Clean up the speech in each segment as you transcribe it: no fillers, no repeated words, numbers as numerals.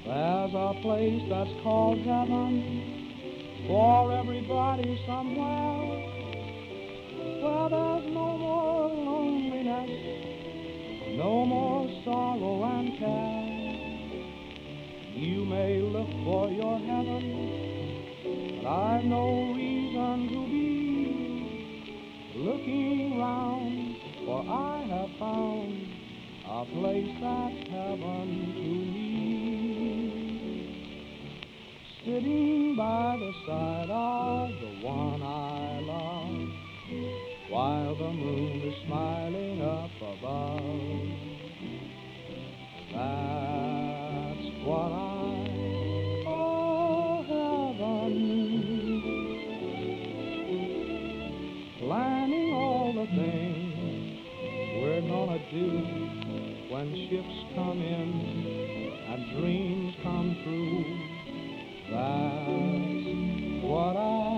There's a place that's called heaven for everybody somewhere, where there's no more loneliness, no more sorrow and care. You may look for your heaven, but I've no reason to be looking round, for I have found a place that's heaven to me. Sitting by the side of the one I love, while the moon is smiling up above. That's what I call heaven. Planning all the things we're gonna do when ships come in and dreams come true. That's what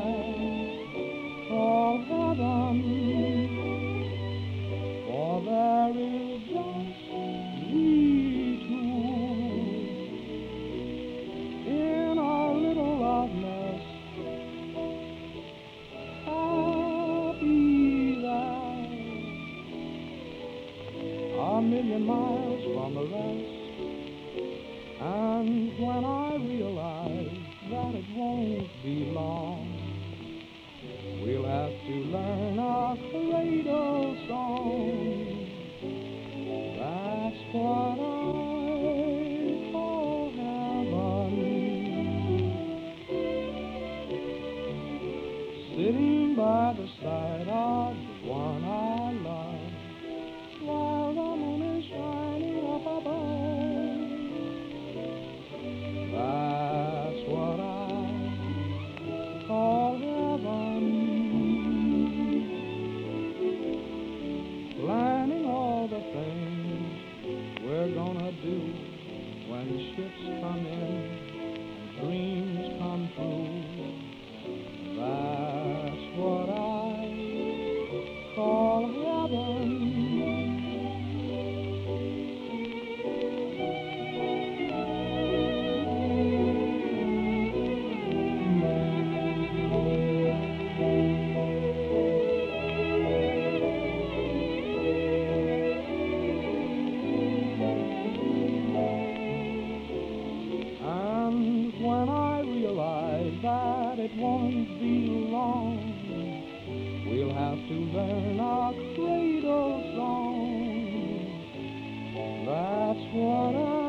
I call heaven. For there is just we two in our little love nest, happy there, a million miles from the rest. And when I realize that it won't be long, we'll have to learn a cradle song. That's what I call heaven. Sitting by the side of the one I love, while the moon is shining up above. That's what I call heaven. Planning all the things we're gonna do when ships come in and dreams come true. That's what I call heaven. When I realize that it won't be long, we'll have to learn our cradle song. That's what I